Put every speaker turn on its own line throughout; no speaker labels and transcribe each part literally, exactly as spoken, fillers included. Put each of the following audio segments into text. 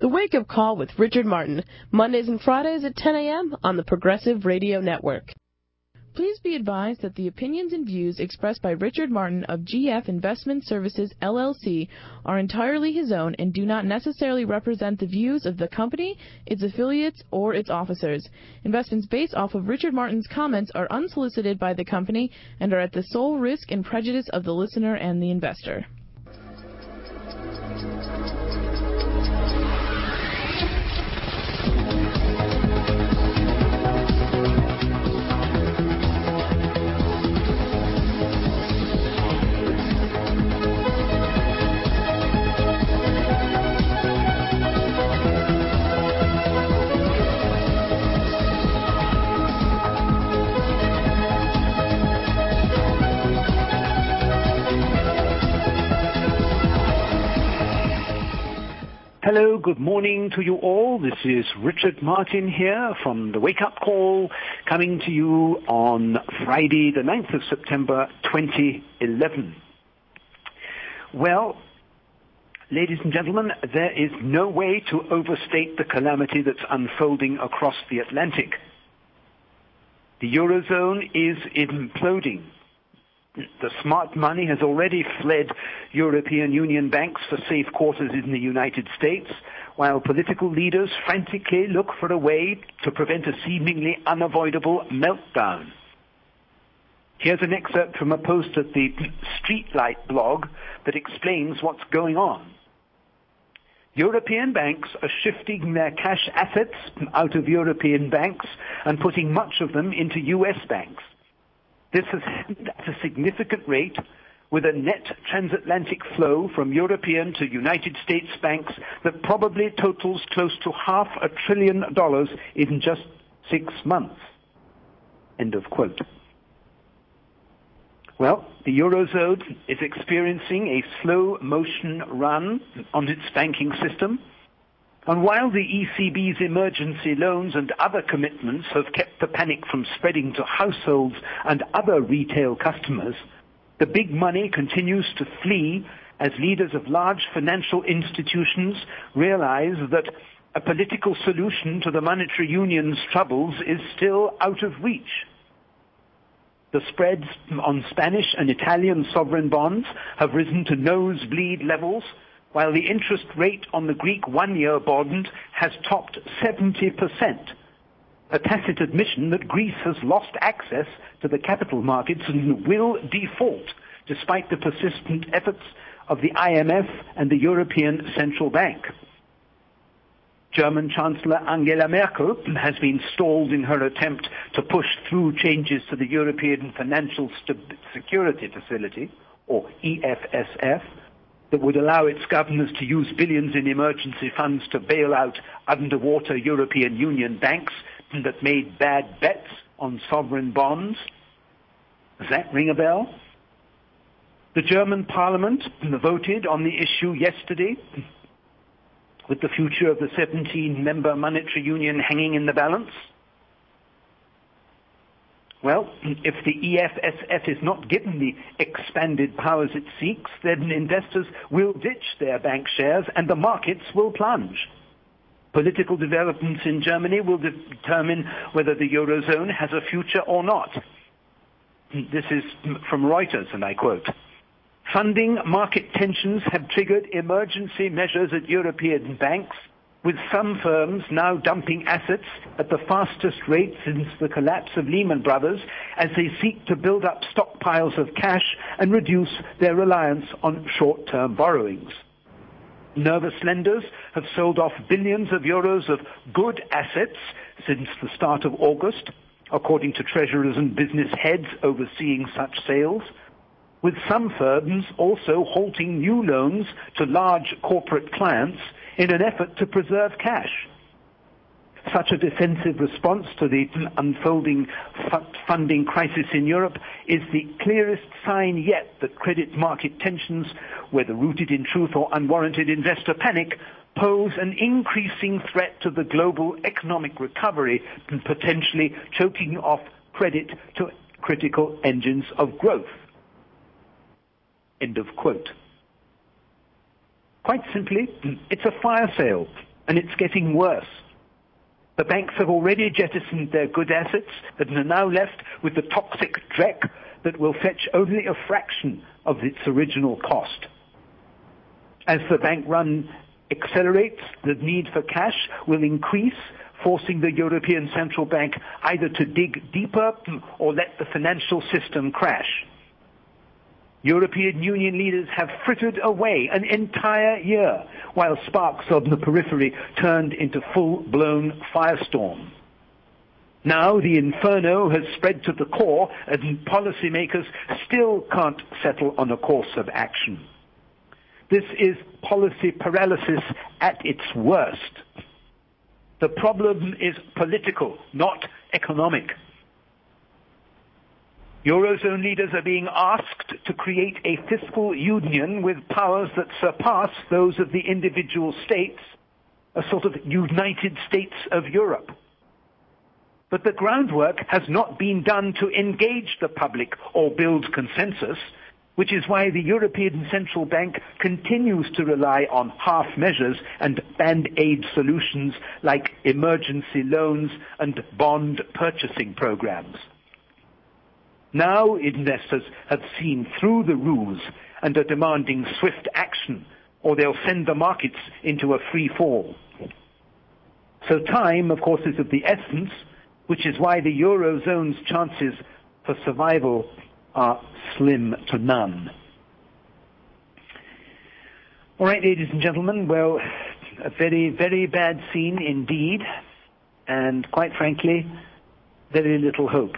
The Wake Up Call with Richard Martin, Mondays and Fridays at ten a.m. on the Progressive Radio Network. Please be advised that the opinions and views expressed by Richard Martin of G F Investment Services, L L C are entirely his own and do not necessarily represent the views of the company, its affiliates, or its officers. Investments based off of Richard Martin's comments are unsolicited by the company and are at the sole risk and prejudice of the listener and the investor.
Hello, good morning to you all. This is Richard Martin here from the Wake Up Call, coming to you on Friday, the ninth of September, twenty eleven. Well, ladies and gentlemen, there is no way to overstate the calamity that's unfolding across the Atlantic. The Eurozone is imploding. The smart money has already fled European Union banks for safe quarters in the United States, while political leaders frantically look for a way to prevent a seemingly unavoidable meltdown. Here's an excerpt from a post at the Streetlight blog that explains what's going on. European banks are shifting their cash assets out of European banks and putting much of them into U S banks. This has happened at a significant rate, with a net transatlantic flow from European to United States banks that probably totals close to half a trillion dollars in just six months. End of quote. Well, the Eurozone is experiencing a slow motion run on its banking system. And while the E C B's emergency loans and other commitments have kept the panic from spreading to households and other retail customers, the big money continues to flee as leaders of large financial institutions realize that a political solution to the monetary union's troubles is still out of reach. The spreads on Spanish and Italian sovereign bonds have risen to nosebleed levels, while the interest rate on the Greek one-year bond has topped seventy percent, a tacit admission that Greece has lost access to the capital markets and will default, despite the persistent efforts of the I M F and the European Central Bank. German Chancellor Angela Merkel has been stalled in her attempt to push through changes to the European Financial Security Facility, or E F S F, that would allow its governors to use billions in emergency funds to bail out underwater European Union banks that made bad bets on sovereign bonds. Does that ring a bell? The German parliament voted on the issue yesterday, with the future of the seventeen-member monetary union hanging in the balance. Well, if the E F S F is not given the expanded powers it seeks, then investors will ditch their bank shares and the markets will plunge. Political developments in Germany will determine whether the Eurozone has a future or not. This is from Reuters, and I quote, "Funding market tensions have triggered emergency measures at European banks, with some firms now dumping assets at the fastest rate since the collapse of Lehman Brothers as they seek to build up stockpiles of cash and reduce their reliance on short-term borrowings. Nervous lenders have sold off billions of euros of good assets since the start of August, according to treasurers and business heads overseeing such sales, with some firms also halting new loans to large corporate clients in an effort to preserve cash. Such a defensive response to the unfolding funding crisis in Europe is the clearest sign yet that credit market tensions, whether rooted in truth or unwarranted investor panic, pose an increasing threat to the global economic recovery and potentially choking off credit to critical engines of growth." End of quote. Quite simply, it's a fire sale and it's getting worse. The banks have already jettisoned their good assets and are now left with the toxic dreck that will fetch only a fraction of its original cost. As the bank run accelerates, the need for cash will increase, forcing the European Central Bank either to dig deeper or let the financial system crash. European Union leaders have frittered away an entire year while sparks on the periphery turned into full-blown firestorm. Now the inferno has spread to the core and policymakers still can't settle on a course of action. This is policy paralysis at its worst. The problem is political, not economic. Eurozone leaders are being asked to create a fiscal union with powers that surpass those of the individual states, a sort of United States of Europe. But the groundwork has not been done to engage the public or build consensus, which is why the European Central Bank continues to rely on half measures and band-aid solutions like emergency loans and bond purchasing programs. Now investors have seen through the ruse and are demanding swift action, or they'll send the markets into a free fall. So time, of course, is of the essence, which is why the Eurozone's chances for survival are slim to none. All right, ladies and gentlemen, well, a very, very bad scene indeed, and quite frankly, very little hope.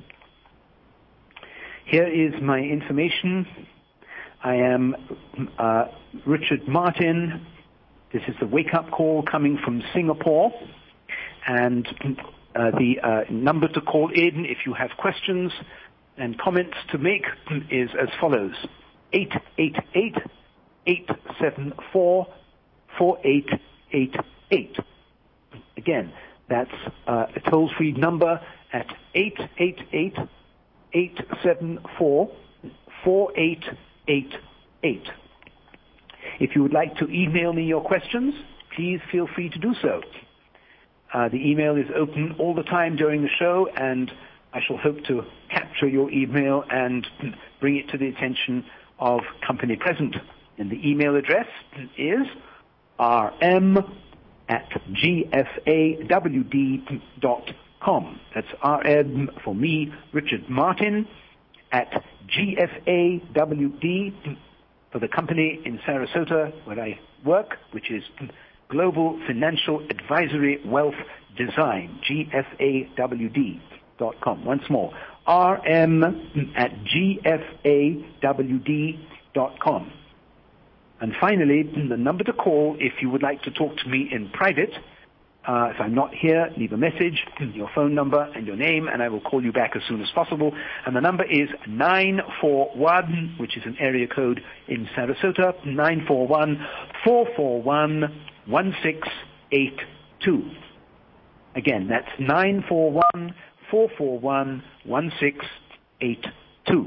Here is my information. I am uh, Richard Martin. This is the wake-up call coming from Singapore. And uh, the uh, number to call in if you have questions and comments to make is as follows. eight eight eight, eight seven four, four eight eight eight. Again, that's uh, a toll-free number at eight eight eight, eight seven four, four eight eight eight. If you would like to email me your questions, please feel free to do so. Uh, the email is open all the time during the show, and I shall hope to capture your email and bring it to the attention of company present. And the email address is r m at g f a w d dot com. That's R M for me, Richard Martin, at G F A W D for the company in Sarasota where I work, which is Global Financial Advisory Wealth Design, G F A W D dot com. Once more, R M at G F A W D dot com. And finally, the number to call if you would like to talk to me in private. Uh, if I'm not here, leave a message, your phone number and your name, and I will call you back as soon as possible. And the number is nine four one, which is an area code in Sarasota, nine four one, four four one, one six eight two. Again, that's nine four one, four four one, one six eight two.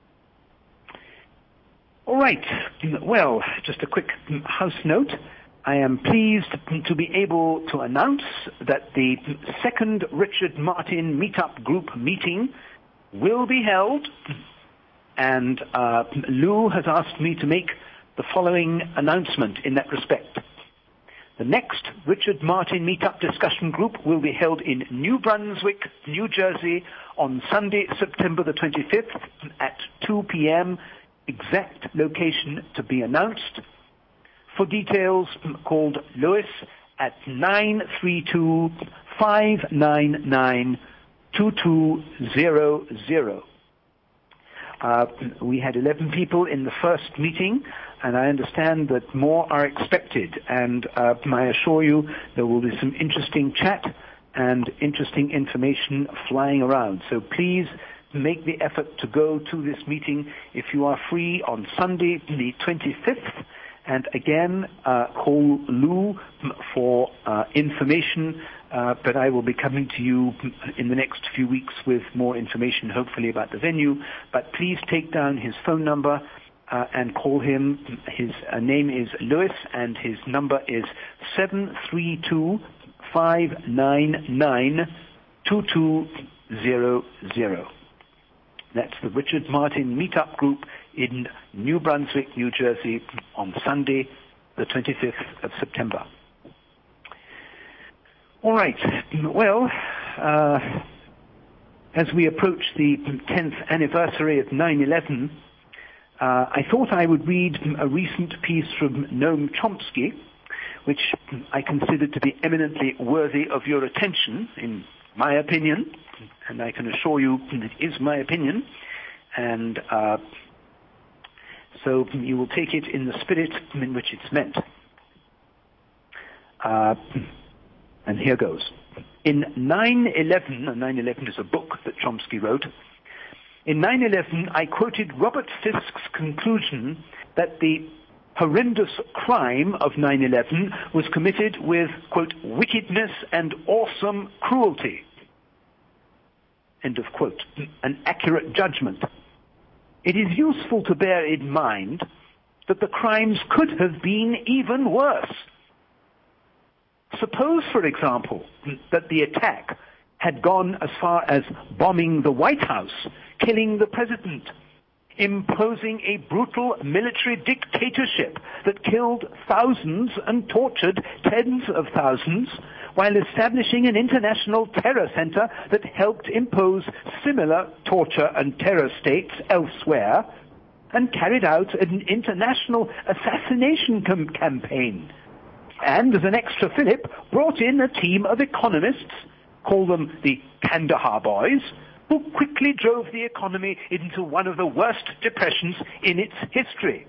All right. Well, just a quick house note. I am pleased to be able to announce that the second Richard Martin Meetup Group meeting will be held, and uh, Lou has asked me to make the following announcement in that respect. The next Richard Martin Meetup Discussion Group will be held in New Brunswick, New Jersey on Sunday, September the twenty-fifth at two p.m. Exact location to be announced. For details, called Lewis at nine three two, five nine nine, two two zero zero. Uh, we had eleven people in the first meeting, and I understand that more are expected. And uh, I assure you there will be some interesting chat and interesting information flying around. So please make the effort to go to this meeting if you are free on Sunday the twenty-fifth. And again, uh, call Lou for uh, information, uh, but I will be coming to you in the next few weeks with more information, hopefully, about the venue. But please take down his phone number, uh, and call him. His uh, name is Lewis, and his number is seven three two, five nine nine, two two zero zero. That's the Richard Martin Meetup Group in New Brunswick, New Jersey, on Sunday, the twenty-fifth of September. All right. Well, uh, as we approach the tenth anniversary of nine eleven, uh, I thought I would read a recent piece from Noam Chomsky, which I consider to be eminently worthy of your attention, in my opinion, and I can assure you it is my opinion, and uh, so you will take it in the spirit in which it's meant. Uh, and here goes. In nine eleven, and nine eleven is a book that Chomsky wrote, in nine eleven I quoted Robert Fisk's conclusion that the horrendous crime of nine eleven was committed with, quote, wickedness and awesome cruelty, end of quote. An accurate judgment. It is useful to bear in mind that the crimes could have been even worse. Suppose, for example, that the attack had gone as far as bombing the White House, killing the president, imposing a brutal military dictatorship that killed thousands and tortured tens of thousands, while establishing an international terror center that helped impose similar torture and terror states elsewhere, and carried out an international assassination com- campaign. And, as an extra fillip, brought in a team of economists, call them the Kandahar Boys, who quickly drove the economy into one of the worst depressions in its history.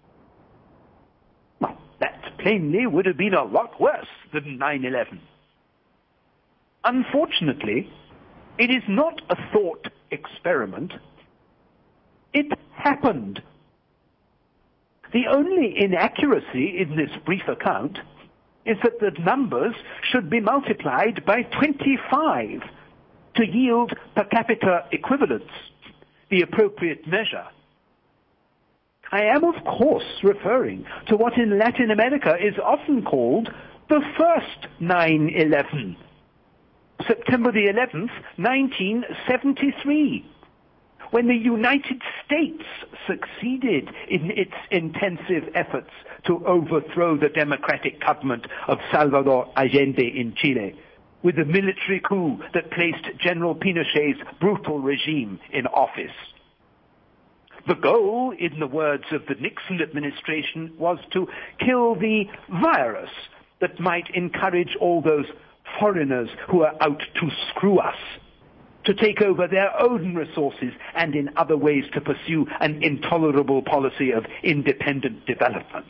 Well, that plainly would have been a lot worse than nine eleven. Unfortunately, it is not a thought experiment. It happened. The only inaccuracy in this brief account is that the numbers should be multiplied by twenty-five to yield per capita equivalence, the appropriate measure. I am, of course, referring to what in Latin America is often called the first nine eleven, September the eleventh, nineteen seventy-three, when the United States succeeded in its intensive efforts to overthrow the democratic government of Salvador Allende in Chile, with a military coup that placed General Pinochet's brutal regime in office. The goal, in the words of the Nixon administration, was to kill the virus that might encourage all those foreigners who are out to screw us to take over their own resources and in other ways to pursue an intolerable policy of independent development.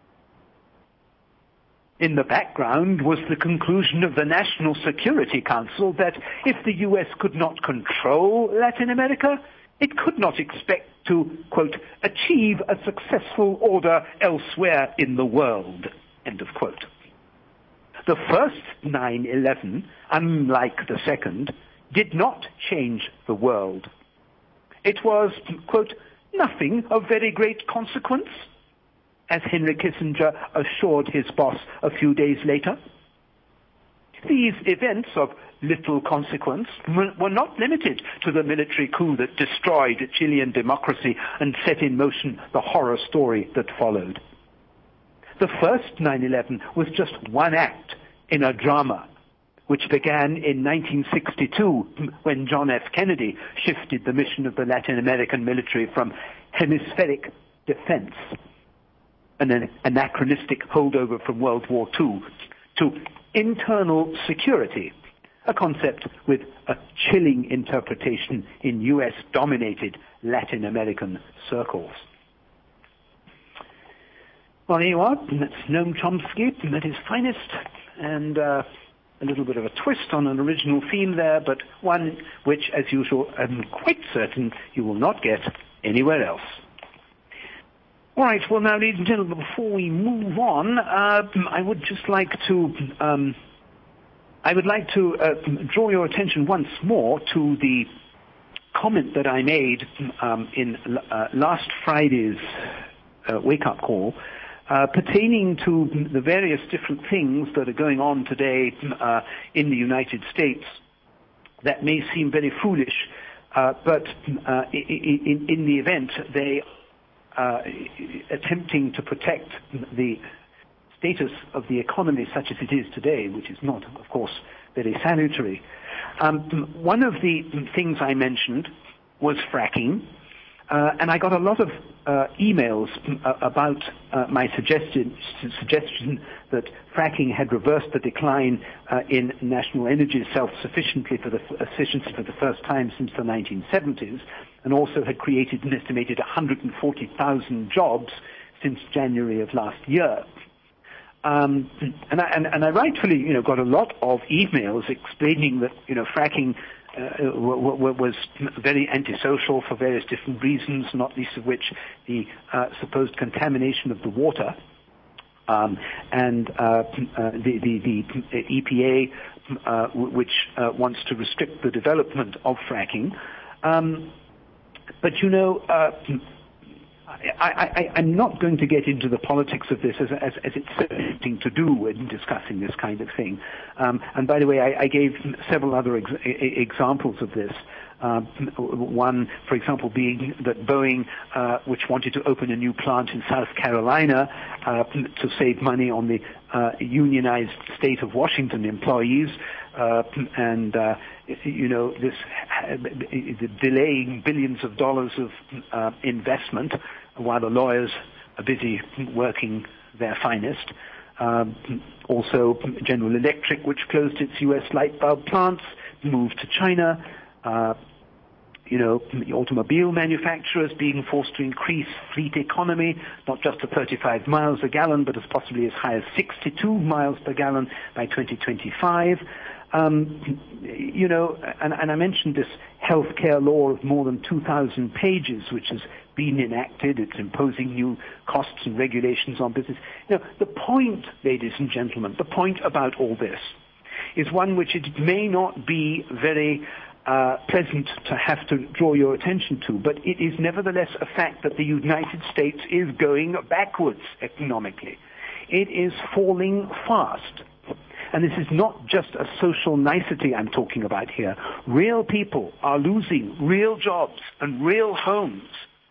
In the background was the conclusion of the National Security Council that if the U S could not control Latin America, it could not expect to, quote, achieve a successful order elsewhere in the world, end of quote. The first nine eleven, unlike the second, did not change the world. It was, quote, nothing of very great consequence, as Henry Kissinger assured his boss a few days later. These events of little consequence were not limited to the military coup that destroyed Chilean democracy and set in motion the horror story that followed. The first nine eleven was just one act in a drama which began in nineteen sixty-two when John F. Kennedy shifted the mission of the Latin American military from hemispheric defense, an anachronistic holdover from World War Two, to internal security, a concept with a chilling interpretation in U S-dominated Latin American circles. Well, there you are. That's Noam Chomsky at his finest, and uh, a little bit of a twist on an original theme there, but one which, as usual, I'm quite certain you will not get anywhere else. All right, well now, ladies and gentlemen, before we move on, uh, I would just like to, um, I would like to uh, draw your attention once more to the comment that I made um, in uh, last Friday's uh, wake-up call uh, pertaining to the various different things that are going on today uh, in the United States that may seem very foolish, uh, but uh, in, in the event they are uh, attempting to protect the status of the economy such as it is today, which is not, of course, very salutary. Um, one of the things I mentioned was fracking, uh, and I got a lot of uh, emails uh, about uh, my suggestion, suggestion that fracking had reversed the decline uh, in national energy self-sufficiency for the efficiency for the first time since the nineteen seventies, and also had created an estimated one hundred forty thousand jobs since January of last year. Um, and, I, and, and I rightfully, you know, got a lot of emails explaining that, you know, fracking uh, w- w- was very antisocial for various different reasons, not least of which the uh, supposed contamination of the water, um, and uh, uh, the, the, the E P A, uh, which uh, wants to restrict the development of fracking. Um, but, you know, uh, I, I, I'm not going to get into the politics of this as, as, as it's tempting to do when discussing this kind of thing. Um, and by the way, I, I gave several other ex- examples of this. Uh, one, for example, being that Boeing, uh, which wanted to open a new plant in South Carolina uh, to save money on the uh, unionized state of Washington employees, uh, and uh, you know this uh, delaying billions of dollars of uh, investment while the lawyers are busy working their finest. Um, also, General Electric, which closed its U S light bulb plants, moved to China. Uh, you know, automobile manufacturers being forced to increase fleet economy, not just to thirty-five miles a gallon, but as possibly as high as sixty-two miles per gallon by twenty twenty-five. Um, you know, and, and I mentioned this healthcare law of more than two thousand pages, which has been enacted. It's imposing new costs and regulations on business. You know, the point, ladies and gentlemen, the point about all this is one which it may not be very Uh, pleasant to have to draw your attention to, but it is nevertheless a fact that the United States is going backwards economically. It is falling fast. And this is not just a social nicety I'm talking about here. Real people are losing real jobs and real homes.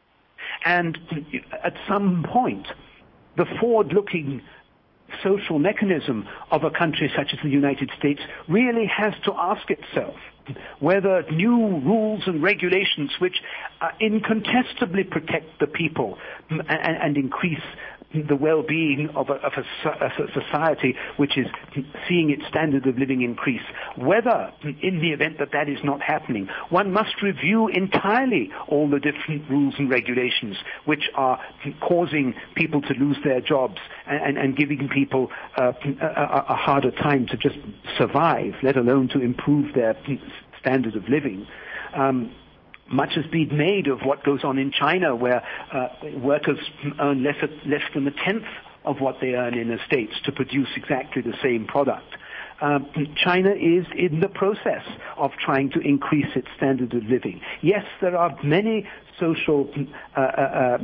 And at some point, the forward-looking social mechanism of a country such as the United States really has to ask itself whether new rules and regulations which uh, incontestably protect the people and, and increase the well-being of, a, of a, a society which is seeing its standard of living increase, whether in the event that that is not happening, one must review entirely all the different rules and regulations which are causing people to lose their jobs and, and, and giving people uh, a, a harder time to just survive, let alone to improve their standard of living. Um, Much has been made of what goes on in China, where uh, workers earn less, less than a tenth of what they earn in the States to produce exactly the same product. Um, China is in the process of trying to increase its standard of living. Yes, there are many social uh, uh,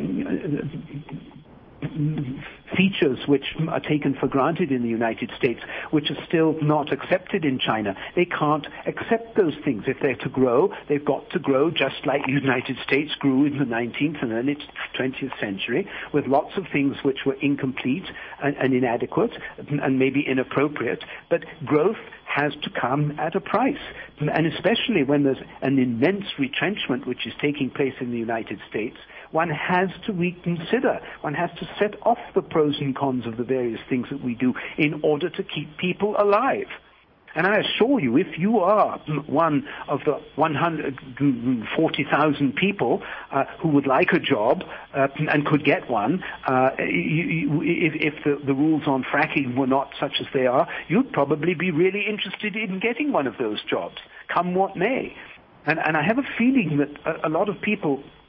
features which are taken for granted in the United States, which are still not accepted in China. They can't accept those things. If they're to grow, they've got to grow just like the United States grew in the nineteenth and early twentieth century, with lots of things which were incomplete and, and inadequate and maybe inappropriate. But growth has to come at a price. And especially when there's an immense retrenchment which is taking place in the United States, one has to reconsider. One has to set off the pros and cons of the various things that we do in order to keep people alive. And I assure you, if you are one of the one hundred forty thousand people uh, who would like a job uh, and could get one, uh, you, you, if, if the, the rules on fracking were not such as they are, you'd probably be really interested in getting one of those jobs, come what may. And, and I have a feeling that a, a lot of people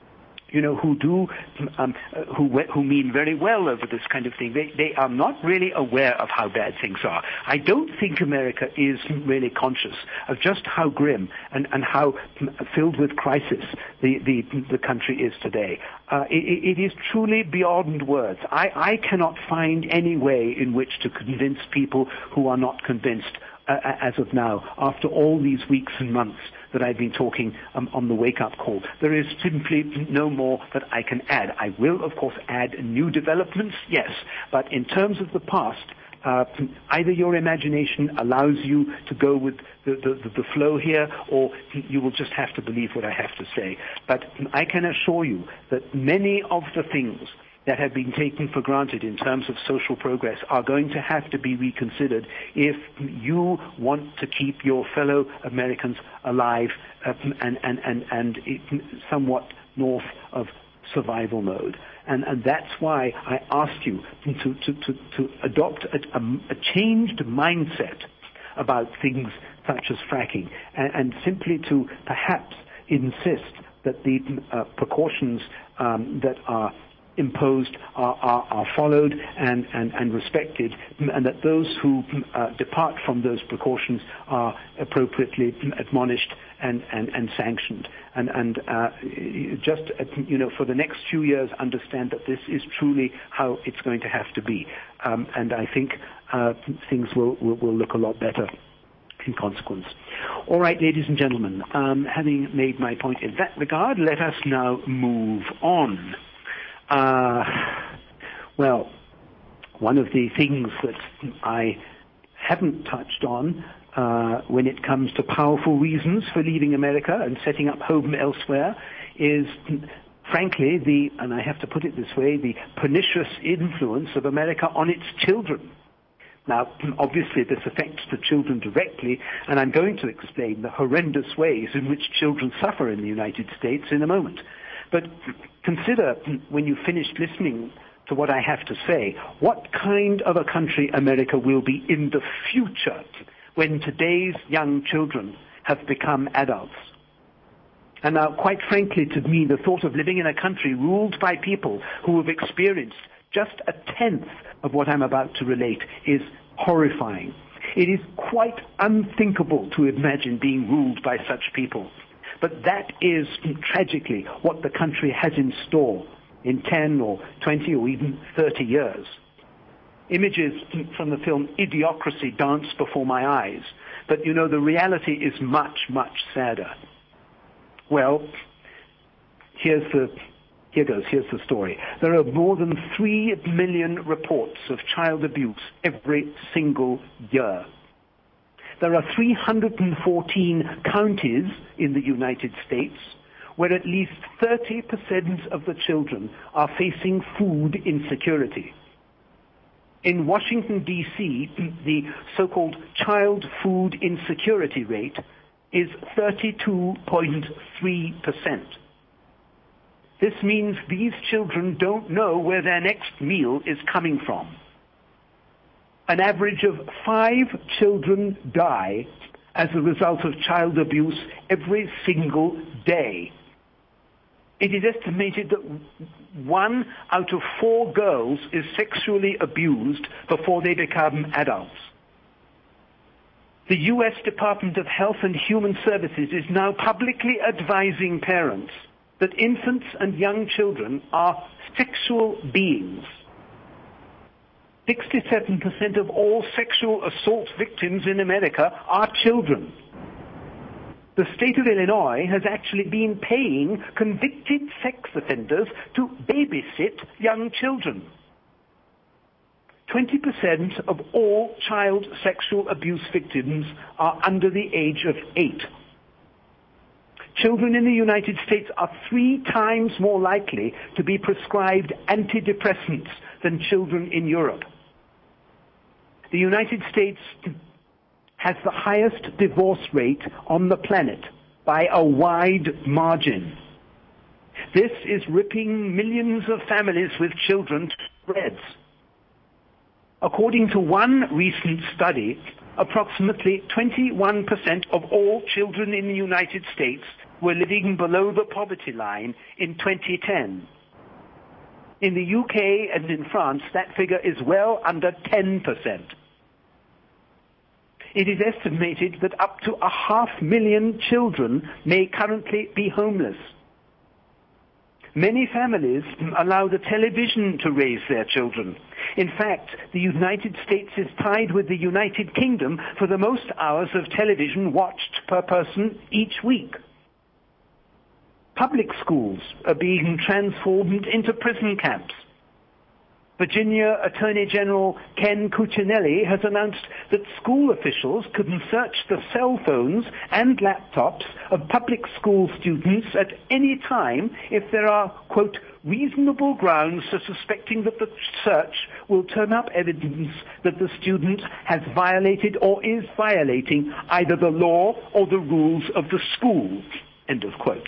you know, who do, um, who who mean very well over this kind of thing. They they are not really aware of how bad things are. I don't think America is really conscious of just how grim and, and how filled with crisis the, the, the country is today. Uh, it, it is truly beyond words. I, I cannot find any way in which to convince people who are not convinced uh, as of now, after all these weeks and months that I've been talking um, on the wake-up call. There is simply no more that I can add. I will, of course, add new developments, yes, but in terms of the past, uh, either your imagination allows you to go with the, the, the flow here, or you will just have to believe what I have to say. But I can assure you that many of the things that have been taken for granted in terms of social progress are going to have to be reconsidered if you want to keep your fellow Americans alive uh, and, and, and, and somewhat north of survival mode. And, and that's why I asked you to, to, to, to adopt a, a, a changed mindset about things such as fracking, and, and simply to perhaps insist that the uh, precautions um, that are imposed are, are, are followed and, and, and respected, and that those who uh, depart from those precautions are appropriately admonished and, and, and sanctioned. And, and uh, just, uh, you know, for the next few years, understand that this is truly how it's going to have to be. Um, and I think uh, things will, will, will look a lot better in consequence. All right, ladies and gentlemen, um, having made my point in that regard, let us now move on. Uh, well, one of the things that I haven't touched on uh, when it comes to powerful reasons for leaving America and setting up home elsewhere is, frankly, the, and I have to put it this way, the pernicious influence of America on its children. Now, obviously, this affects the children directly, and I'm going to explain the horrendous ways in which children suffer in the United States in a moment. But consider, when you've finished listening to what I have to say, what kind of a country America will be in the future when today's young children have become adults. And now, quite frankly, to me, the thought of living in a country ruled by people who have experienced just a tenth of what I'm about to relate is horrifying. It is quite unthinkable to imagine being ruled by such people. But that is, tragically, what the country has in store in ten or twenty or even thirty years. Images from the film Idiocracy dance before my eyes. But, you know, the reality is much, much sadder. Well, here's the, here goes, here's the story. There are more than three million reports of child abuse every single year. There are three hundred fourteen counties in the United States where at least thirty percent of the children are facing food insecurity. In Washington, D C, the so-called child food insecurity rate is thirty-two point three percent. This means these children don't know where their next meal is coming from. An average of five children die as a result of child abuse every single day. It is estimated that one out of four girls is sexually abused before they become adults. The U S Department of Health and Human Services is now publicly advising parents that infants and young children are sexual beings. sixty-seven percent of all sexual assault victims in America are children. The state of Illinois has actually been paying convicted sex offenders to babysit young children. twenty percent of all child sexual abuse victims are under the age of eight. Children in the United States are three times more likely to be prescribed antidepressants than children in Europe. The United States has the highest divorce rate on the planet by a wide margin. This is ripping millions of families with children to shreds. According to one recent study, approximately twenty-one percent of all children in the United States were living below the poverty line in twenty ten. In the U K and in France, that figure is well under ten percent. It is estimated that up to a half million children may currently be homeless. Many families allow the television to raise their children. In fact, the United States is tied with the United Kingdom for the most hours of television watched per person each week. Public schools are being transformed into prison camps. Virginia Attorney General Ken Cuccinelli has announced that school officials can search the cell phones and laptops of public school students at any time if there are, quote, reasonable grounds for suspecting that the search will turn up evidence that the student has violated or is violating either the law or the rules of the school, end of quote.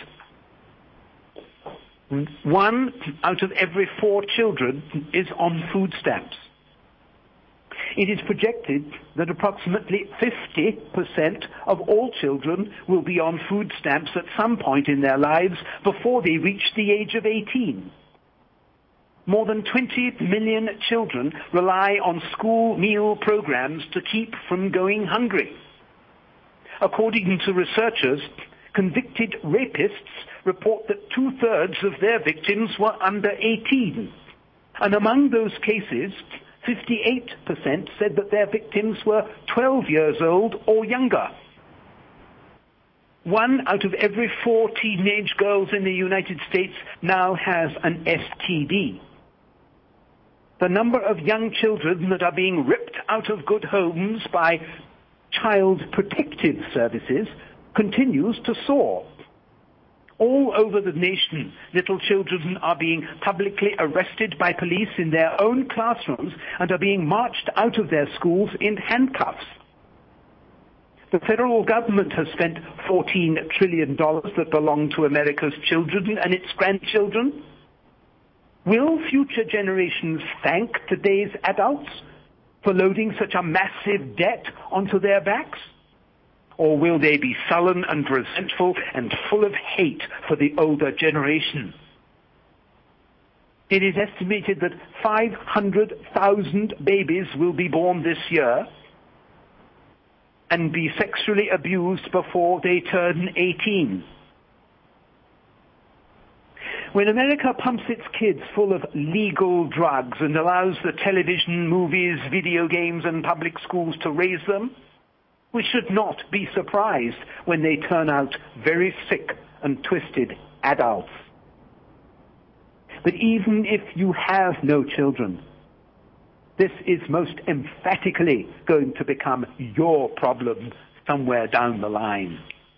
One out of every four children is on food stamps. It is projected that approximately fifty percent of all children will be on food stamps at some point in their lives before they reach the age of eighteen. More than twenty million children rely on school meal programs to keep from going hungry. According to researchers, convicted rapists report that two-thirds of their victims were under eighteen. And among those cases, fifty-eight percent said that their victims were twelve years old or younger. One out of every four teenage girls in the United States now has an S T D. The number of young children that are being ripped out of good homes by Child Protective Services continues to soar. All over the nation, little children are being publicly arrested by police in their own classrooms and are being marched out of their schools in handcuffs. The federal government has spent fourteen trillion dollars that belong to America's children and its grandchildren. Will future generations thank today's adults for loading such a massive debt onto their backs? Or will they be sullen and resentful and full of hate for the older generation? It is estimated that five hundred thousand babies will be born this year and be sexually abused before they turn eighteen. When America pumps its kids full of legal drugs and allows the television, movies, video games, and public schools to raise them, we should not be surprised when they turn out very sick and twisted adults. But even if you have no children, this is most emphatically going to become your problem somewhere down the line.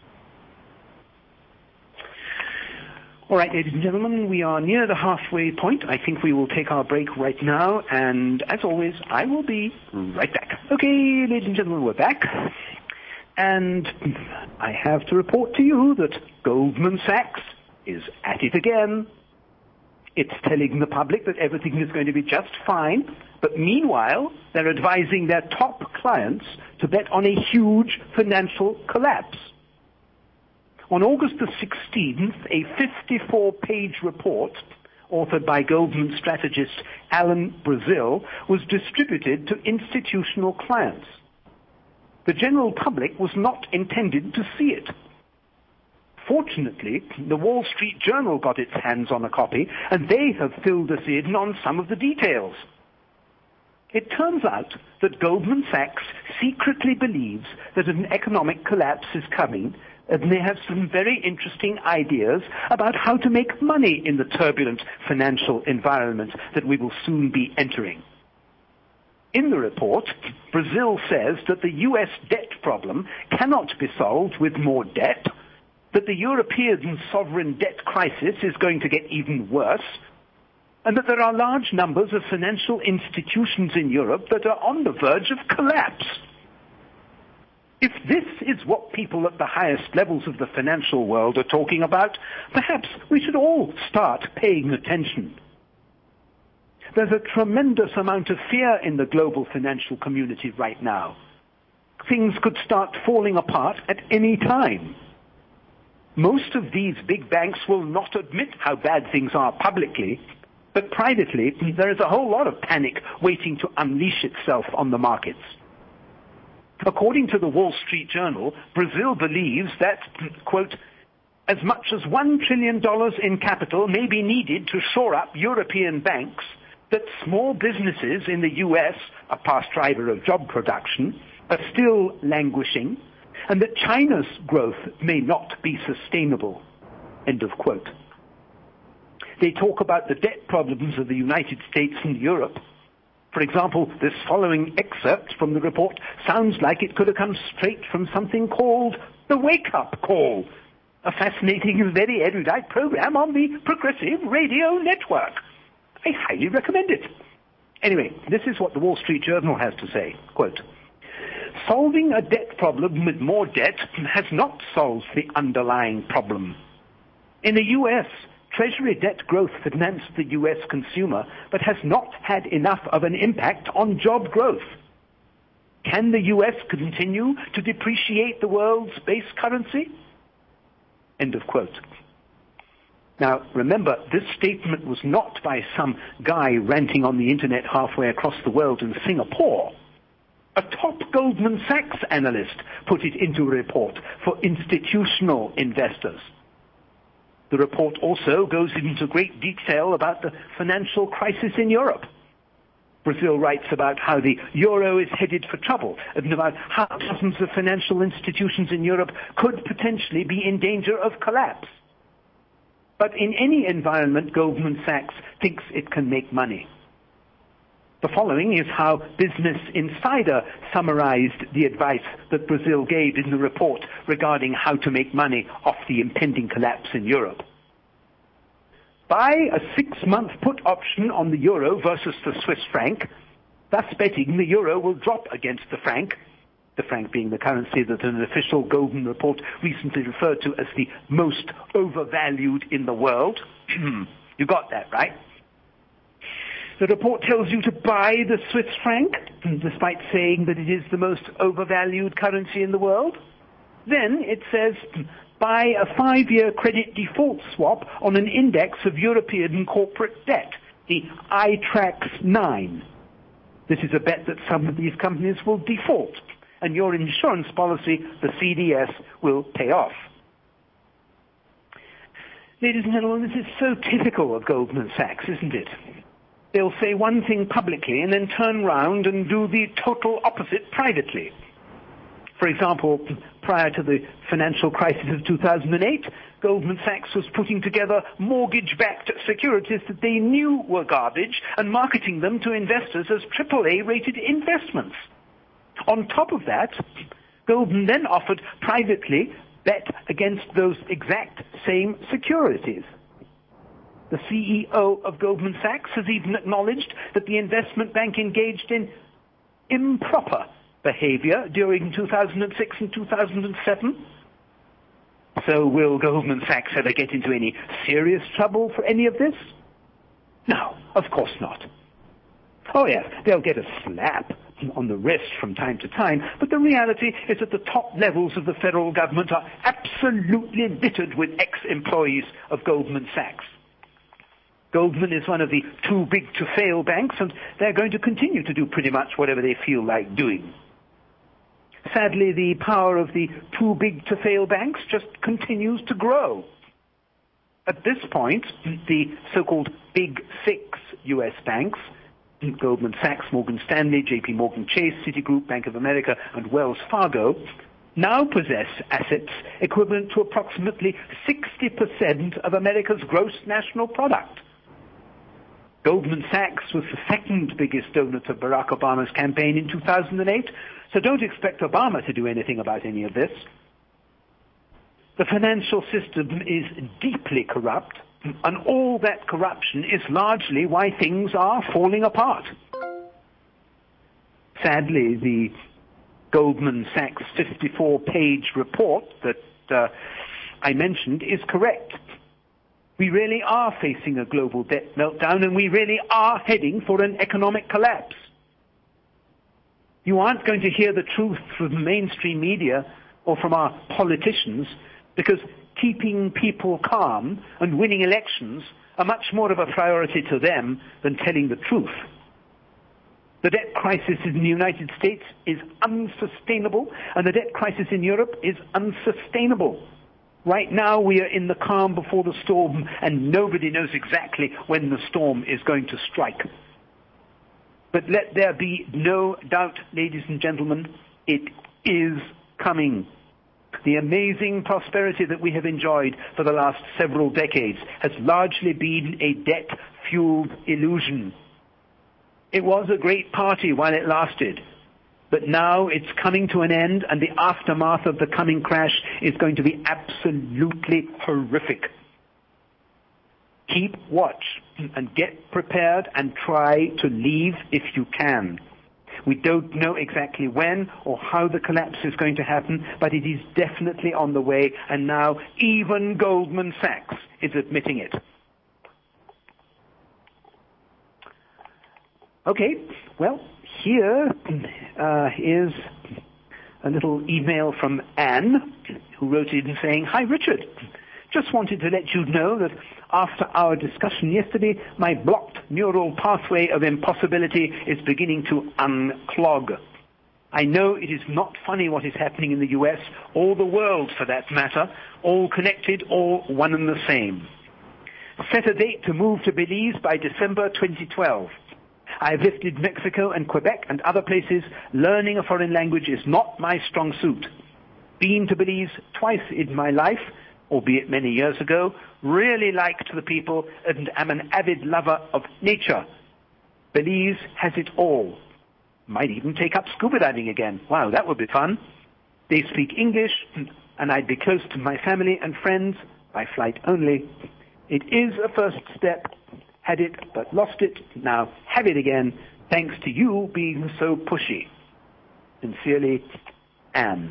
All right, ladies and gentlemen, we are near the halfway point. I think we will take our break right now, and as always, I will be right back. Okay, ladies and gentlemen, we're back. And I have to report to you that Goldman Sachs is at it again. It's telling the public that everything is going to be just fine, but meanwhile, they're advising their top clients to bet on a huge financial collapse. On August the sixteenth, a fifty-four page report authored by Goldman strategist Alan Brazil was distributed to institutional clients. The general public was not intended to see it. Fortunately, the Wall Street Journal got its hands on a copy, and they have filled us in on some of the details. It turns out that Goldman Sachs secretly believes that an economic collapse is coming, and they have some very interesting ideas about how to make money in the turbulent financial environment that we will soon be entering. In the report, Brazil says that the U S debt problem cannot be solved with more debt, that the European sovereign debt crisis is going to get even worse, and that there are large numbers of financial institutions in Europe that are on the verge of collapse. If this is what people at the highest levels of the financial world are talking about, perhaps we should all start paying attention. There's a tremendous amount of fear in the global financial community right now. Things could start falling apart at any time. Most of these big banks will not admit how bad things are publicly, but privately, there is a whole lot of panic waiting to unleash itself on the markets. According to the Wall Street Journal, Brazil believes that, quote, as much as one trillion dollars in capital may be needed to shore up European banks, that small businesses in the U S, a past driver of job production, are still languishing, and that China's growth may not be sustainable, end of quote. They talk about the debt problems of the United States and Europe. For example, this following excerpt from the report sounds like it could have come straight from something called The Wake Up Call, a fascinating and very erudite program on the Progressive Radio Network. I highly recommend it. Anyway, this is what the Wall Street Journal has to say. Quote, solving a debt problem with more debt has not solved the underlying problem. In the U S, Treasury debt growth financed the U S consumer, but has not had enough of an impact on job growth. Can the U S continue to depreciate the world's base currency? End of quote. Now, remember, this statement was not by some guy ranting on the internet halfway across the world in Singapore. A top Goldman Sachs analyst put it into a report for institutional investors. The report also goes into great detail about the financial crisis in Europe. Brazil writes about how the euro is headed for trouble and about how dozens of financial institutions in Europe could potentially be in danger of collapse. But in any environment, Goldman Sachs thinks it can make money. The following is how Business Insider summarized the advice that Brazil gave in the report regarding how to make money off the impending collapse in Europe. Buy a six-month put option on the euro versus the Swiss franc, thus betting the euro will drop against the franc, the franc being the currency that an official Goldman report recently referred to as the most overvalued in the world. You got that, right? The report tells you to buy the Swiss franc, despite saying that it is the most overvalued currency in the world. Then it says, buy a five-year credit default swap on an index of European corporate debt, the I TRAX nine. This is a bet that some of these companies will default, and your insurance policy, the C D S, will pay off. Ladies and gentlemen, this is so typical of Goldman Sachs, isn't it? They'll say one thing publicly and then turn round and do the total opposite privately. For example, prior to the financial crisis of two thousand eight, Goldman Sachs was putting together mortgage-backed securities that they knew were garbage and marketing them to investors as triple A rated investments. On top of that, Goldman then offered privately bet against those exact same securities. The C E O of Goldman Sachs has even acknowledged that the investment bank engaged in improper behavior during two thousand six and two thousand seven. So will Goldman Sachs ever get into any serious trouble for any of this? No, of course not. Oh yes, they'll get a slap on the wrist from time to time, but the reality is that the top levels of the federal government are absolutely littered with ex-employees of Goldman Sachs. Goldman is one of the too big to fail banks, and they're going to continue to do pretty much whatever they feel like doing. Sadly, the power of the too big to fail banks just continues to grow. At this point, the so-called Big Six U S banks, Goldman Sachs, Morgan Stanley, J P Morgan Chase, Citigroup, Bank of America, and Wells Fargo, now possess assets equivalent to approximately sixty percent of America's gross national product. Goldman Sachs was the second biggest donor to Barack Obama's campaign in two thousand eight, so don't expect Obama to do anything about any of this. The financial system is deeply corrupt, and all that corruption is largely why things are falling apart. Sadly, the Goldman Sachs fifty-four page report that uh, I mentioned is correct. We really are facing a global debt meltdown, and we really are heading for an economic collapse. You aren't going to hear the truth from the mainstream media or from our politicians because keeping people calm and winning elections are much more of a priority to them than telling the truth. The debt crisis in the United States is unsustainable, and the debt crisis in Europe is unsustainable. Right now we are in the calm before the storm, and nobody knows exactly when the storm is going to strike. But let there be no doubt, ladies and gentlemen, it is coming. The amazing prosperity that we have enjoyed for the last several decades has largely been a debt-fueled illusion. It was a great party while it lasted, but now it's coming to an end, and the aftermath of the coming crash is going to be absolutely horrific. Keep watch and get prepared and try to leave if you can. We don't know exactly when or how the collapse is going to happen, but it is definitely on the way, and now even Goldman Sachs is admitting it. Okay, well, here uh, is a little email from Anne, who wrote in saying, "Hi, Richard. Just wanted to let you know that after our discussion yesterday, my blocked neural pathway of impossibility is beginning to unclog. I know it is not funny what is happening in the U S, or the world for that matter, all connected, all one and the same. Set a date to move to Belize by December twenty twelve. I have visited Mexico and Quebec and other places. Learning a foreign language is not my strong suit. Been to Belize twice in my life, albeit many years ago, really liked the people and am an avid lover of nature. Belize has it all. Might even take up scuba diving again. Wow, that would be fun. They speak English, and I'd be close to my family and friends, by flight only. It is a first step. Had it, but lost it. Now have it again, thanks to you being so pushy. Sincerely, Anne."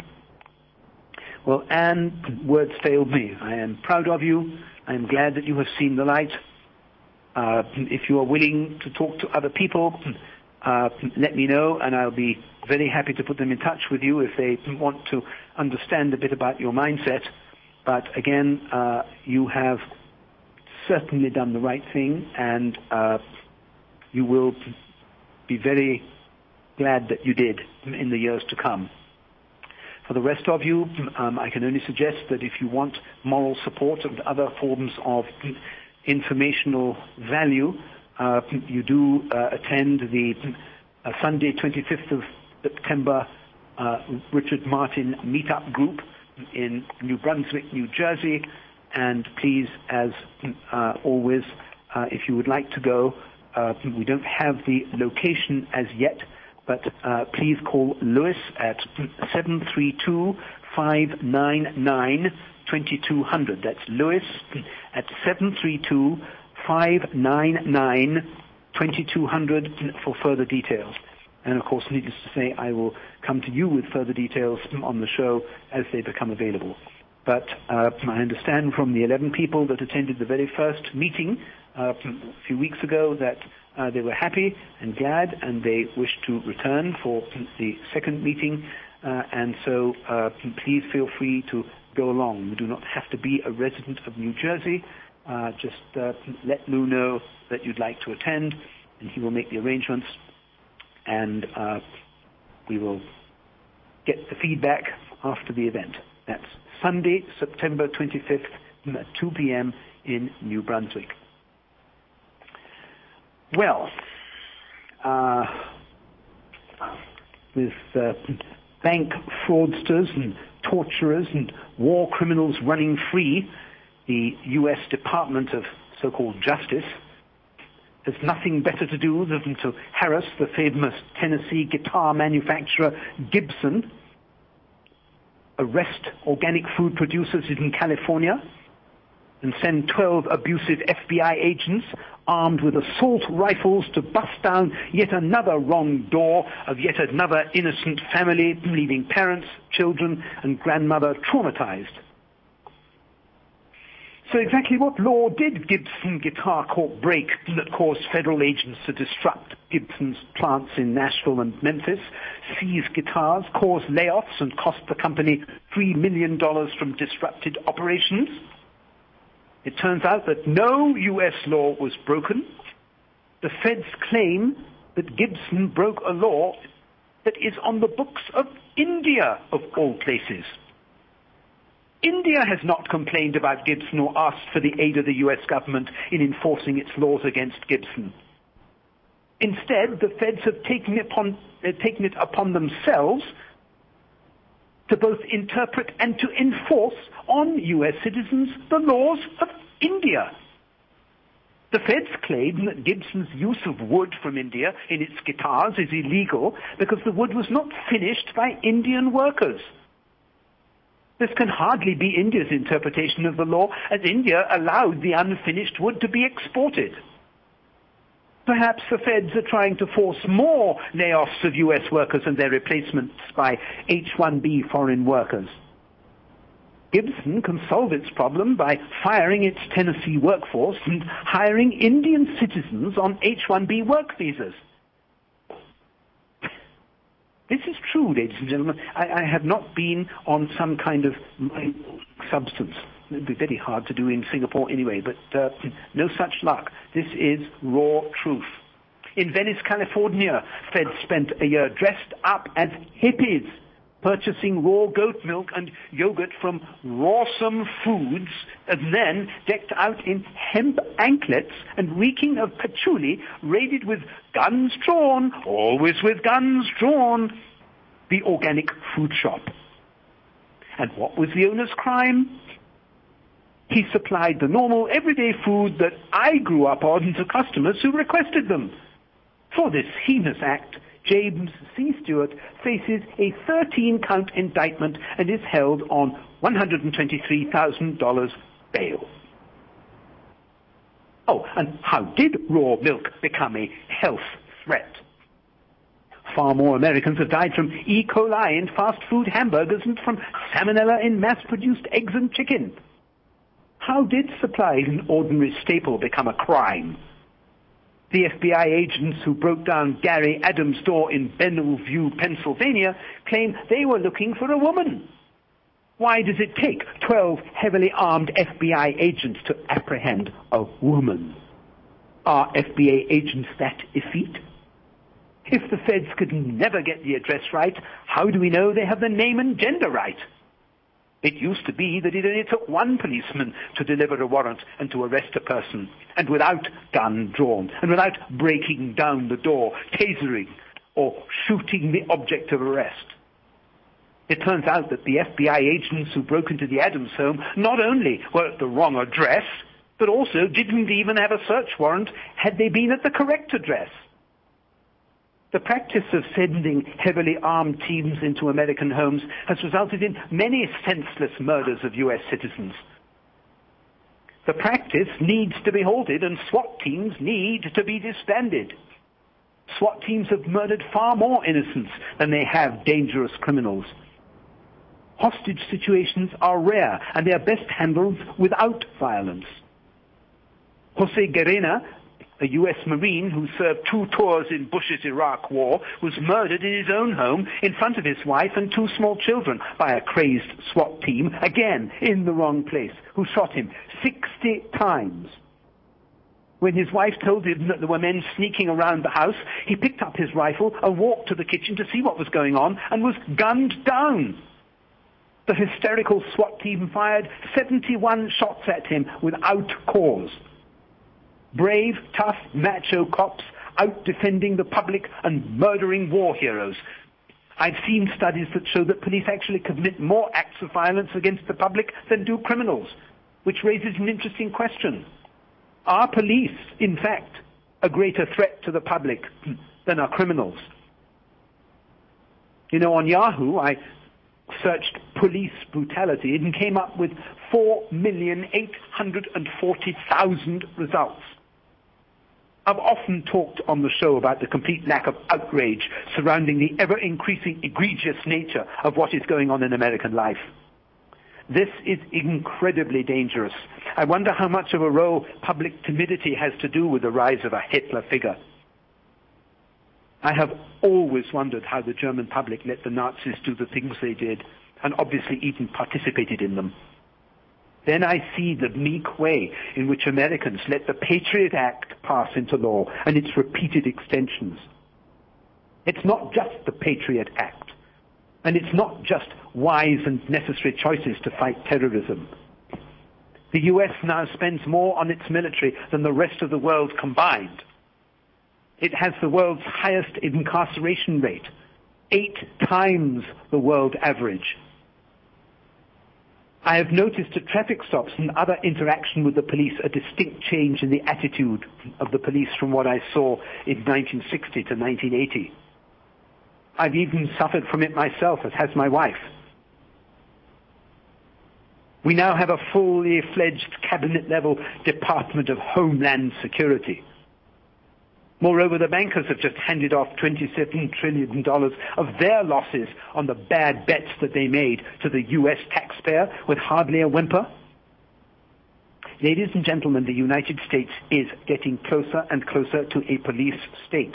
Well, Anne, words failed me. I am proud of you. I am glad that you have seen the light. Uh, if you are willing to talk to other people, uh, let me know, and I'll be very happy to put them in touch with you if they want to understand a bit about your mindset. But again, uh, you have certainly done the right thing, and uh, you will be very glad that you did in the years to come. For the rest of you, um, I can only suggest that if you want moral support and other forms of informational value, uh, you do uh, attend the uh, Sunday twenty-fifth of September uh, Richard Martin Meetup Group in New Brunswick, New Jersey. And please, as uh, always, uh, if you would like to go, uh, we don't have the location as yet, but uh, please call Lewis at seven three two, five nine nine, two two zero zero. That's Lewis at seven three two, five nine nine, two two zero zero for further details. And of course, needless to say, I will come to you with further details on the show as they become available. But uh, I understand from the eleven people that attended the very first meeting uh, a few weeks ago that uh, they were happy and glad, and they wish to return for the second meeting. Uh, and so uh, please feel free to go along. You do not have to be a resident of New Jersey. Uh, just uh, let Lou know that you'd like to attend, and he will make the arrangements, and uh, we will get the feedback after the event. That's Sunday, September twenty-fifth at two p.m. in New Brunswick. Well, uh, with uh, bank fraudsters and torturers and war criminals running free, the U S Department of so-called Justice has nothing better to do than to harass the famous Tennessee guitar manufacturer Gibson, arrest organic food producers in California, and send twelve abusive F B I agents armed with assault rifles to bust down yet another wrong door of yet another innocent family, leaving parents, children, and grandmother traumatized. So exactly what law did Gibson Guitar Corp break that caused federal agents to disrupt Gibson's plants in Nashville and Memphis, seize guitars, cause layoffs, and cost the company three million dollars from disrupted operations? It turns out that no U S law was broken. The feds claim that Gibson broke a law that is on the books of India, of all places. India has not complained about Gibson or asked for the aid of the U S government in enforcing its laws against Gibson. Instead, the feds have taken it upon, uh, taken it upon themselves to both interpret and to enforce on U S citizens the laws of India. The feds claim that Gibson's use of wood from India in its guitars is illegal because the wood was not finished by Indian workers. This can hardly be India's interpretation of the law, as India allowed the unfinished wood to be exported. Perhaps the feds are trying to force more layoffs of U S workers and their replacements by H one B foreign workers. Gibson can solve its problem by firing its Tennessee workforce and hiring Indian citizens on H one B work visas. This is true, ladies and gentlemen. I, I have not been on some kind of substance. It would be very hard to do in Singapore anyway, but uh, no such luck. This is raw truth. In Venice, California, feds spent a year dressed up as hippies, purchasing raw goat milk and yogurt from Rawsome Foods, and then decked out in hemp anklets and reeking of patchouli, raided with guns drawn, always with guns drawn, the organic food shop. And what was the owner's crime? He supplied the normal, everyday food that I grew up on to customers who requested them. For this heinous act, James C. Stewart faces a thirteen-count indictment and is held on one hundred twenty-three thousand dollars bail. Oh, and how did raw milk become a health threat? Far more Americans have died from E. coli in fast food hamburgers and from salmonella in mass-produced eggs and chicken. How did supplying an ordinary staple become a crime? The F B I agents who broke down Gary Adams' door in Bellevue, Pennsylvania, claim they were looking for a woman. Why does it take twelve heavily armed F B I agents to apprehend a woman? Are F B I agents that effete? If the feds could never get the address right, how do we know they have the name and gender right? It used to be that it only took one policeman to deliver a warrant and to arrest a person, and without gun drawn, and without breaking down the door, tasering, or shooting the object of arrest. It turns out that the F B I agents who broke into the Adams home not only were at the wrong address, but also didn't even have a search warrant had they been at the correct address. The practice of sending heavily armed teams into American homes has resulted in many senseless murders of U S citizens. The practice needs to be halted, and SWAT teams need to be disbanded. SWAT teams have murdered far more innocents than they have dangerous criminals. Hostage situations are rare, and they are best handled without violence. Jose Guerrera, a U S Marine who served two tours in Bush's Iraq War, was murdered in his own home in front of his wife and two small children by a crazed SWAT team, again in the wrong place, who shot him sixty times. When his wife told him that there were men sneaking around the house, he picked up his rifle and walked to the kitchen to see what was going on and was gunned down. The hysterical SWAT team fired seventy-one shots at him without cause. Brave, tough, macho cops out defending the public and murdering war heroes. I've seen studies that show that police actually commit more acts of violence against the public than do criminals, which raises an interesting question. Are police, in fact, a greater threat to the public than are criminals? You know, on Yahoo, I searched police brutality and came up with four million eight hundred forty thousand results. I've often talked on the show about the complete lack of outrage surrounding the ever-increasing egregious nature of what is going on in American life. This is incredibly dangerous. I wonder how much of a role public timidity has to do with the rise of a Hitler figure. I have always wondered how the German public let the Nazis do the things they did, and obviously even participated in them. Then I see the meek way in which Americans let the Patriot Act pass into law and its repeated extensions. It's not just the Patriot Act, and it's not just wise and necessary choices to fight terrorism. The U S now spends more on its military than the rest of the world combined. It has the world's highest incarceration rate, eight times the world average. I have noticed at traffic stops and other interaction with the police a distinct change in the attitude of the police from what I saw in nineteen sixty to nineteen eighty. I've even suffered from it myself, as has my wife. We now have a fully fledged cabinet-level Department of Homeland Security. Moreover, the bankers have just handed off twenty-seven trillion dollars of their losses on the bad bets that they made to the U S taxpayer with hardly a whimper. Ladies and gentlemen, the United States is getting closer and closer to a police state.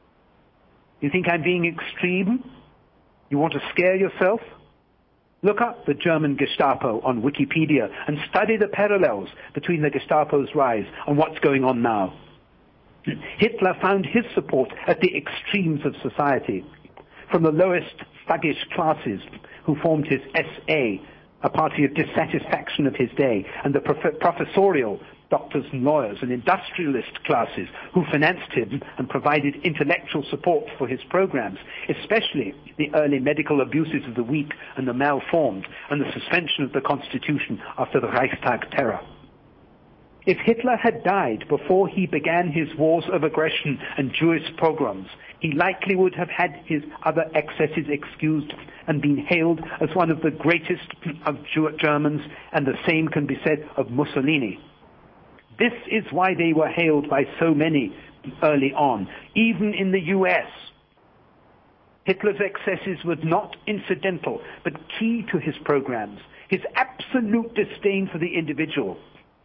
You think I'm being extreme? You want to scare yourself? Look up the German Gestapo on Wikipedia and study the parallels between the Gestapo's rise and what's going on now. Hitler found his support at the extremes of society, from the lowest thuggish classes who formed his S A, a party of dissatisfaction of his day, and the prof- professorial doctors and lawyers and industrialist classes who financed him and provided intellectual support for his programs, especially the early medical abuses of the weak and the malformed and the suspension of the Constitution after the Reichstag terror. If Hitler had died before he began his wars of aggression and Jewish pogroms, he likely would have had his other excesses excused and been hailed as one of the greatest of Germans, and the same can be said of Mussolini. This is why they were hailed by so many early on, even in the U S. Hitler's excesses were not incidental, but key to his programs, his absolute disdain for the individual,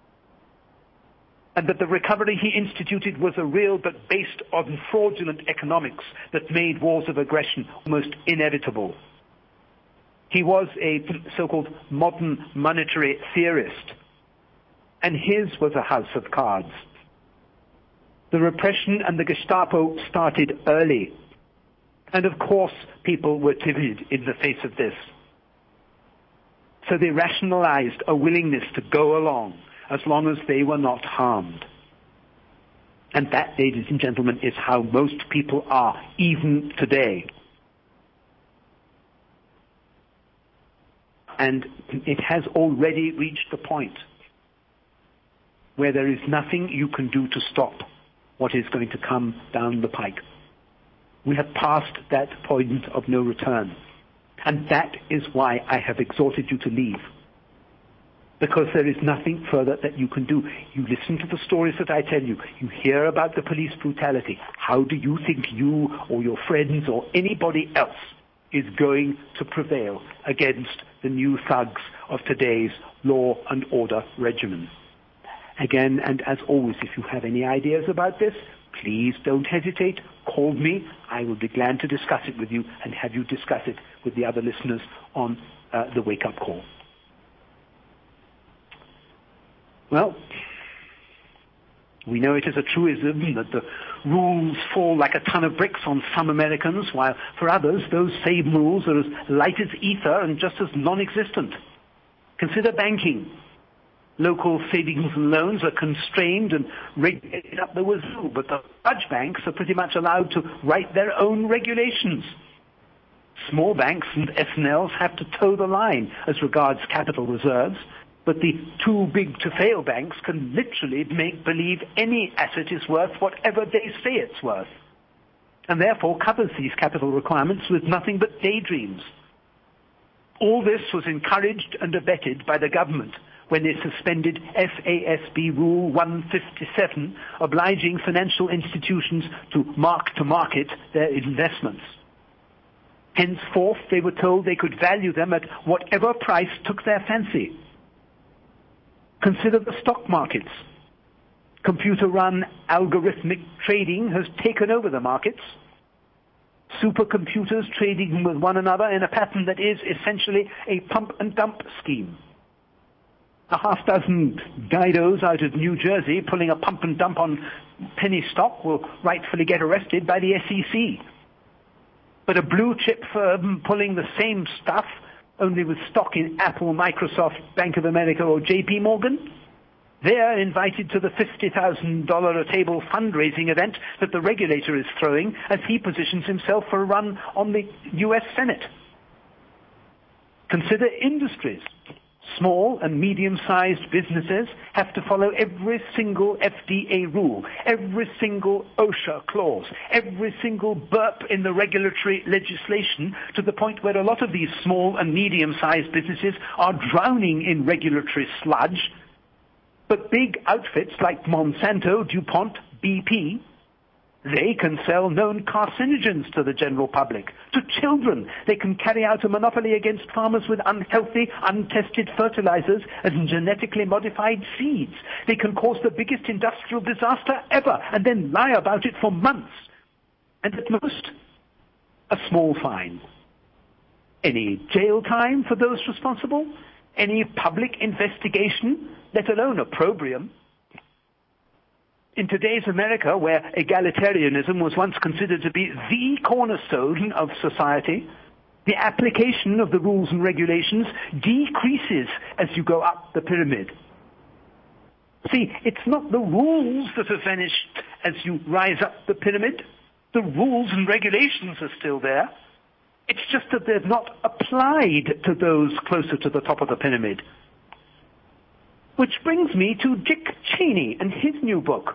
and that the recovery he instituted was a real but based on fraudulent economics that made wars of aggression almost inevitable. He was a so-called modern monetary theorist, and his was a house of cards. The repression and the Gestapo started early, and of course people were timid in the face of this. So they rationalized a willingness to go along as long as they were not harmed. And that, ladies and gentlemen, is how most people are, even today. And it has already reached the point where there is nothing you can do to stop what is going to come down the pike. We have passed that point of no return. And that is why I have exhorted you to leave. Because there is nothing further that you can do. You listen to the stories that I tell you. You hear about the police brutality. How do you think you or your friends or anybody else is going to prevail against the new thugs of today's law and order regimen? Again, and as always, if you have any ideas about this, please don't hesitate. Call me. I will be glad to discuss it with you and have you discuss it with the other listeners on uh, the Wake Up Call. Well, we know it is a truism that the rules fall like a ton of bricks on some Americans, while for others those same rules are as light as ether and just as non-existent. Consider banking. Local savings and loans are constrained and regulated up the wazoo, but the large banks are pretty much allowed to write their own regulations. Small banks and S N Ls have to toe the line as regards capital reserves, but the too big to fail banks can literally make believe any asset is worth whatever they say it's worth, and therefore covers these capital requirements with nothing but daydreams. All this was encouraged and abetted by the government when they suspended F A S B Rule one fifty-seven, obliging financial institutions to mark to market their investments. Henceforth, they were told they could value them at whatever price took their fancy. Consider the stock markets. Computer-run algorithmic trading has taken over the markets. Supercomputers trading with one another in a pattern that is essentially a pump-and-dump scheme. A half dozen guidos out of New Jersey pulling a pump-and-dump on penny stock will rightfully get arrested by the S E C. But a blue-chip firm pulling the same stuff, only with stock in Apple, Microsoft, Bank of America, or J P Morgan, they're invited to the fifty thousand dollars a table fundraising event that the regulator is throwing as he positions himself for a run on the U S Senate. Consider industries. Small and medium-sized businesses have to follow every single F D A rule, every single OSHA clause, every single burp in the regulatory legislation, to the point where a lot of these small and medium-sized businesses are drowning in regulatory sludge. But big outfits like Monsanto, DuPont, B P, they can sell known carcinogens to the general public, to children. They can carry out a monopoly against farmers with unhealthy, untested fertilizers and genetically modified seeds. They can cause the biggest industrial disaster ever and then lie about it for months. And at most, a small fine. Any jail time for those responsible? Any public investigation, let alone opprobrium? In today's America, where egalitarianism was once considered to be the cornerstone of society, the application of the rules and regulations decreases as you go up the pyramid. See, it's not the rules that have vanished as you rise up the pyramid. The rules and regulations are still there. It's just that they're not applied to those closer to the top of the pyramid. Which brings me to Dick Cheney and his new book.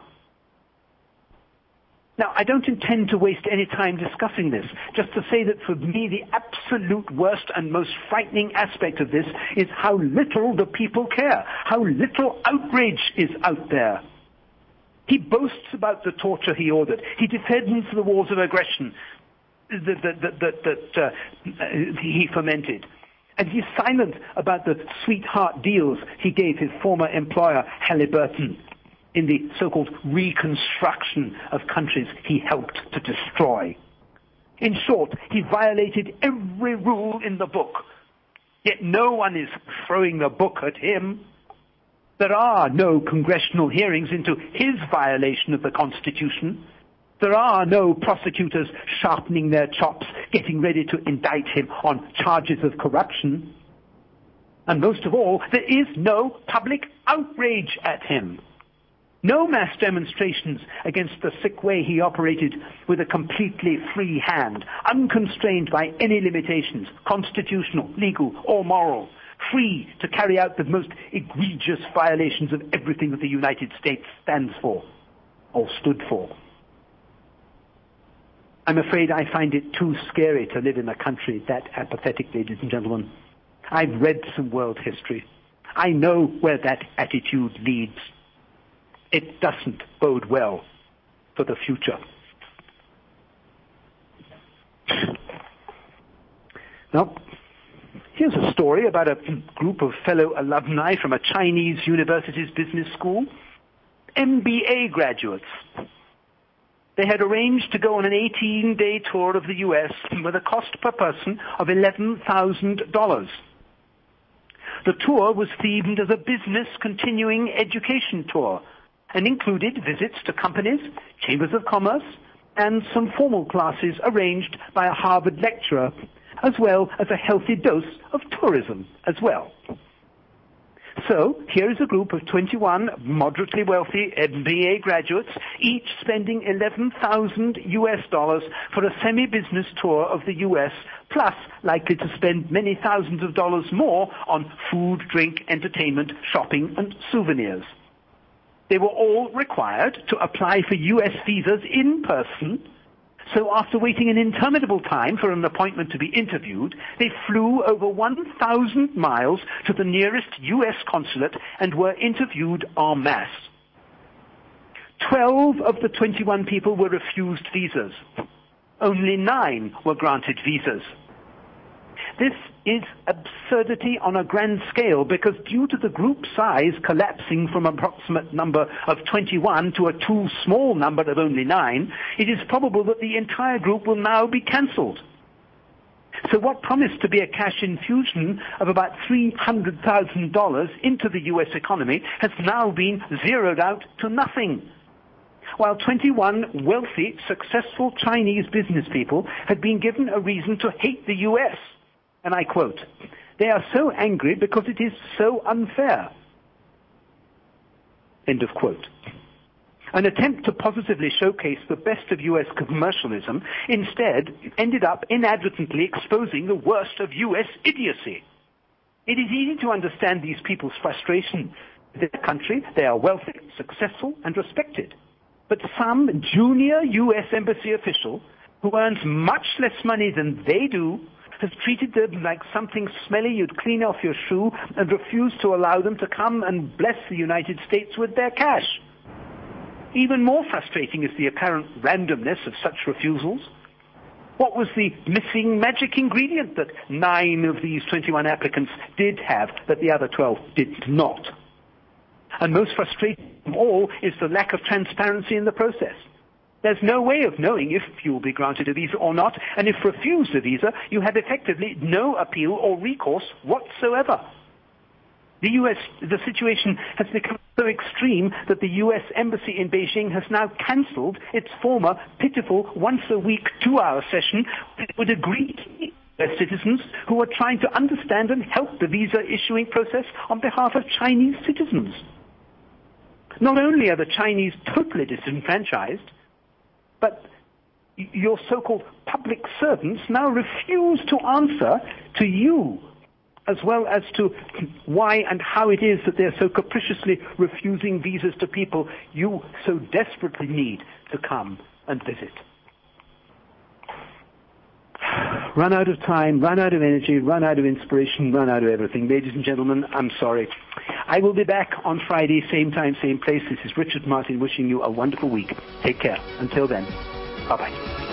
Now, I don't intend to waste any time discussing this, just to say that for me the absolute worst and most frightening aspect of this is how little the people care, how little outrage is out there. He boasts about the torture he ordered. He defends the wars of aggression that, that, that, that, that uh, he fomented. And he's silent about the sweetheart deals he gave his former employer, Halliburton, in the so-called reconstruction of countries he helped to destroy. In short, he violated every rule in the book. Yet no one is throwing the book at him. There are no congressional hearings into his violation of the Constitution. There are no prosecutors sharpening their chops, getting ready to indict him on charges of corruption. And most of all, there is no public outrage at him. No mass demonstrations against the sick way he operated with a completely free hand, unconstrained by any limitations, constitutional, legal, or moral, free to carry out the most egregious violations of everything that the United States stands for, or stood for. I'm afraid I find it too scary to live in a country that apathetic, ladies and gentlemen. I've read some world history. I know where that attitude leads. It doesn't bode well for the future. Now, here's a story about a group of fellow alumni from a Chinese university's business school, M B A graduates. They had arranged to go on an eighteen-day tour of the U S with a cost per person of eleven thousand dollars. The tour was themed as a business continuing education tour and included visits to companies, chambers of commerce, and some formal classes arranged by a Harvard lecturer, as well as a healthy dose of tourism as well. So, here is a group of twenty-one moderately wealthy M B A graduates, each spending eleven thousand U S dollars for a semi-business tour of the U S, plus likely to spend many thousands of dollars more on food, drink, entertainment, shopping, and souvenirs. They were all required to apply for U S visas in person. So after waiting an interminable time for an appointment to be interviewed, they flew over one thousand miles to the nearest U S consulate and were interviewed en masse. Twelve of the twenty-one people were refused visas. Only nine were granted visas. This is absurdity on a grand scale because due to the group size collapsing from an approximate number of twenty-one to a too small number of only nine, it is probable that the entire group will now be cancelled. So what promised to be a cash infusion of about three hundred thousand dollars into the U S economy has now been zeroed out to nothing. While twenty-one wealthy, successful Chinese business people had been given a reason to hate the U S. And I quote, "They are so angry because it is so unfair." End of quote. An attempt to positively showcase the best of U S commercialism instead ended up inadvertently exposing the worst of U S idiocy. It is easy to understand these people's frustration. In their country, they are wealthy, successful, and respected. But some junior U S embassy official who earns much less money than they do has treated them like something smelly you'd clean off your shoe and refused to allow them to come and bless the United States with their cash. Even more frustrating is the apparent randomness of such refusals. What was the missing magic ingredient that nine of these twenty-one applicants did have that the other twelve did not? And most frustrating of all is the lack of transparency in the process. There's no way of knowing if you will be granted a visa or not, and if refused a visa, you have effectively no appeal or recourse whatsoever. The U S, the situation has become so extreme that the U S Embassy in Beijing has now cancelled its former pitiful once-a-week two-hour session that would agree to U S citizens who are trying to understand and help the visa issuing process on behalf of Chinese citizens. Not only are the Chinese totally disenfranchised, but your so-called public servants now refuse to answer to you, as well as to why and how it is that they're so capriciously refusing visas to people you so desperately need to come and visit. Run out of time, run out of energy, run out of inspiration, run out of everything. Ladies and gentlemen, I'm sorry. I will be back on Friday, same time, same place. This is Richard Martin wishing you a wonderful week. Take care. Until then, bye-bye.